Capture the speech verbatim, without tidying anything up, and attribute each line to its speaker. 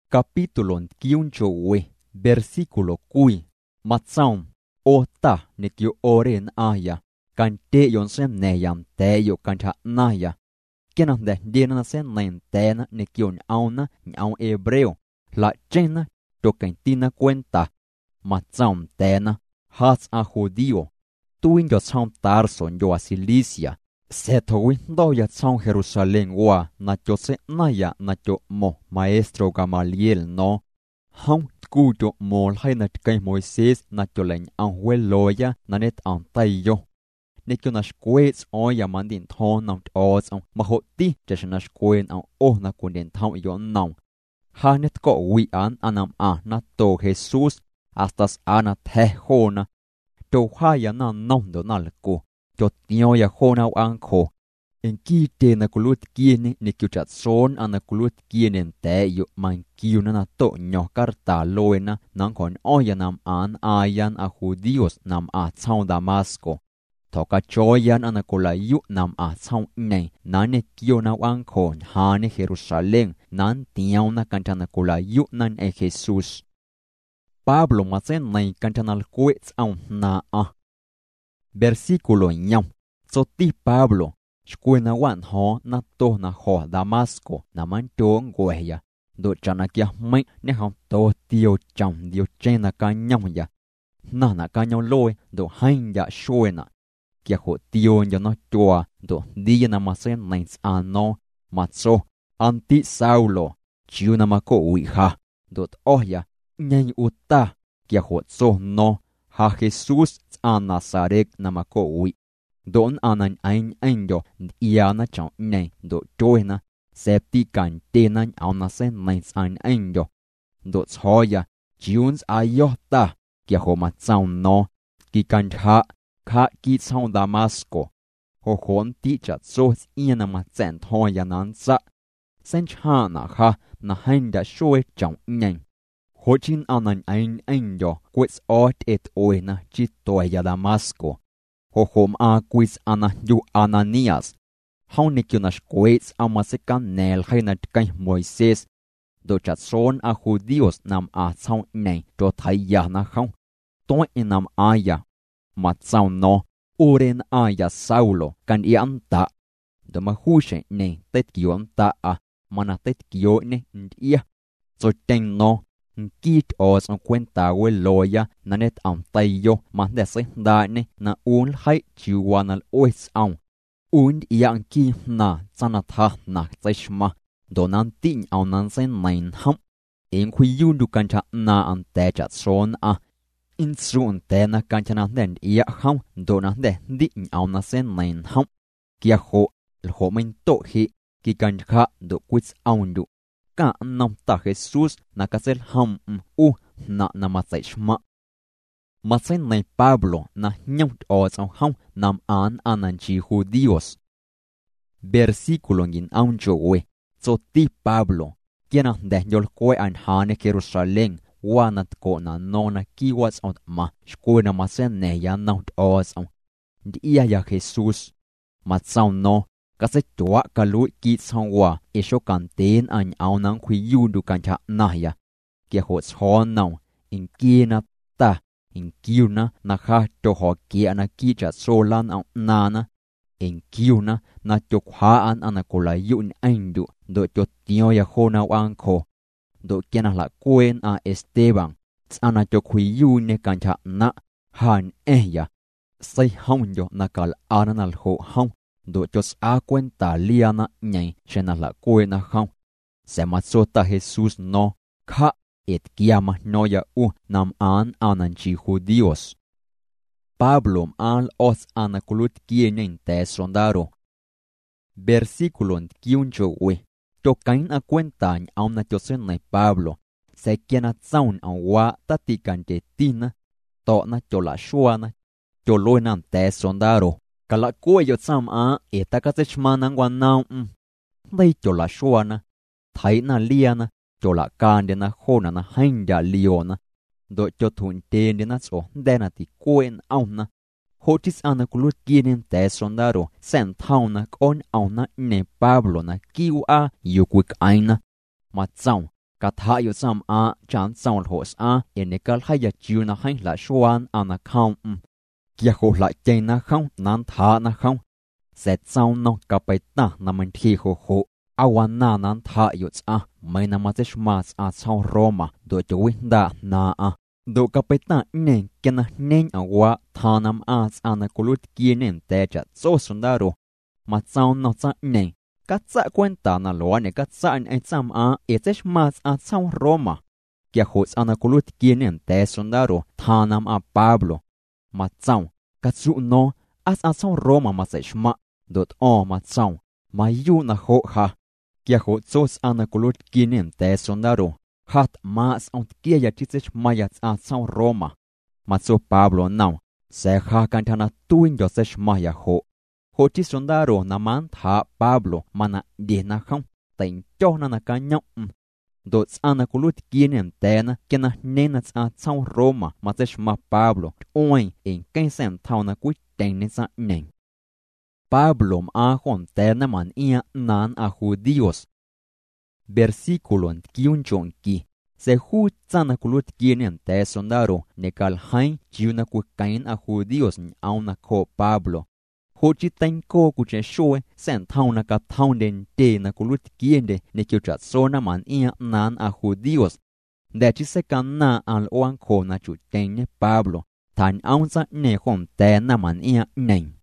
Speaker 1: capítulo quince, versículo cui, matsaum, ota ne kyo oren aya, kan te yon sen ne yam te yo kan cha naya. Kenan de dina sen nen tena ne kyo auna nyau hebreo, la chena to kan tina cuenta. Matsaum tena, hats a judío, tuin yo tsam Tarson yo a Cilicia, se towi do ya tsam Jerusalén wa na yo se naya na yo mo maestro Gamaliel no. Hong tku yo mol hay na tkay Moises na yo len ang weloya na net ang tayo. Nekyo na shkwets o ya mandin thon ng oz ang mahoti jesha na shkwen ang oh na kundin thang yon nang. Hanet ko wian anam a na to Jesus astas ana the hona. To haya na nondo nalko. To tio ya hona anko. En kite na kulut kiene ni kyuchat son ana kulut kienen te yo man kiuna na to nyo karta loena nang kon oya nam an ayan a judíos nam a tsao Damasco. Toka choyan ana kulayu nam a tsao ngay nane kyo na anko hane Jerusalén nan tiyaw na kantana kulayu nan e Jesus. Pablo masen nay kantanal kuets ang na a. Versículo nyam. So ti Pablo, shkuena wan ho na to na ho Damasco na man to ngweya. Do chana kia may ne hong to tiyo cham diyo chen na kanyam ya. Na na kanyam loe do hain ya shuena. Kia ho tiyo ya no chua do diya na masen nay ano matso anti Saulo. Chiu na mako wiha. Dot ohya. Nyan uta kia ho so no ha Jesus a Nazaret na mako wi. Don anan ain ain yo iana chong nay do joina septi kan tenan auna sen nains ain ain yo. Do tsoya jiuns ayota kia ho matsaun no ki kan ha ka ki tsong Damasco. Ho hon ti chat so iana matsen thoya nan sa. Sen chana ha na handa shoe chong nyan. Hochin anan ain ain yo quits ot et oina chitoya Damasco. Hohom a quiz ana yu Ananias. Haunikyo na shkwets a masekan nel hainat kay Moises. Do chat son a judíos nam a tsao nay do thaya na haun. To inam aya. Matsao no. Uren aya Saulo kan ianta. Do mahushe ne tet kiyon ta a. Mana tet kiyo ne ndia. So ten no. Kit os ang kwenta we loya na net ang tayo man desa dane na un hai chiwanal ois ang. Un yang ki na zanatha na tsishma donan tin ang nansen nain ham. En kui yun du kancha na ang teja son a. Insun te na kancha na den iya ham donan de di ang nasen nain ham. Kia ho lho min to hi ki kancha do quits ang du. Ka nam ta Jesus na kasel ham u na na matsaishma. Matsain nay Pablo na nyamut os ang ham nam an ananchi judíos. Versículo ngin auncho we. So ti Pablo, kiena de yol koe an hane Jerusalén, wanat ko na nona kiwas out ma, shkoe na masen ne ya naut os ang. Di iya ya Jesus. Matsaw no. Kasi chua kalu ki tsangwa isyo kantin an au nang kui yudu kancha nahya. Kia ho tshon nao, in ki na ta, in kiu na na ha to ho kia na ki cha solan au nana. In kiu na na chok haan anakula yun aindu, do chot tiyo ya ho na wangko. Do kia na la kuen a Esteban, tsana chok kui yu ne kancha na, han ehya. Say haun yo nakal ananal ho haun. Do chos a cuenta liana ñay chena la cuena haun. Se matsota Jesus no ka et kiama noya u nam an ananchi judíos. Pablo al os anakulut kienen te sondaro. Versículo kiuncho we. Tokain a cuenta aun na chosen na Pablo. Se kiena tsaun a wa tatikante tina. To na chola shuana. Choloenan te sondaro. Kala kue yo tsam a eta kasechmanan wanao um. Dai chola shuana. Thai na liana. Chola kande na hona na hainda liona. Do chotun tende na so dena ti kuen auna. Hotis ana kulut kienen te sondaro. Sen tauna kon auna ne Pablo na kiu a yukwik aina. Matsao. cả thà yêu sam a chán sao hồ sa in cái hay ya chiu na hay là xuan an account kia hồ lại chơi na không nan thà na không sẽ sao nó cả bài ta na mình thi hồ hồ awan na nan thà yêu sa mai na ma mà a sao Roma do cho winda na a do cả bài ta nên cái na nên a wa thà nam a an kulut kia nên te cha so sundaro mà sao nó sa nên các xã quan ta na lo ne các xã anh sam a etech mas a sao Roma kia hồ ana kulut kia nên te sundaro thà nam a Pablo mà sao các chủ nó as a sao Roma mà sẽ shma dot o mà sao mà yu na ho ha kia hồ sos ana kulut kia nên te sundaro hat mas on kia ya titech mayat a sao Roma mà so Pablo nào sẽ ha kan thana tuin do se shma ya ho hồ chi sondaro na man tha Pablo mana de na không tình cho na na ka nhóc dot ana kulut kia nên te na kia na nên na a sao Roma mà se shma Pablo oi in cái xem thao na quyết tên nên sa nên Pablo a hon te na man ia nan a judíos versículo kiun chon ki se hu tsana kulut kia nên te sondaro ne kal hain chiuna ku kain a judíos ni auna ko Pablo hồ chí tên cô của trẻ show sen thao na cả thao đến để na kulut kia để ne kêu trả số na man ia nan a judíos để chỉ sẽ can na al oan ko na chủ tên ne Pablo thành ông sa ne hom te na man ia nên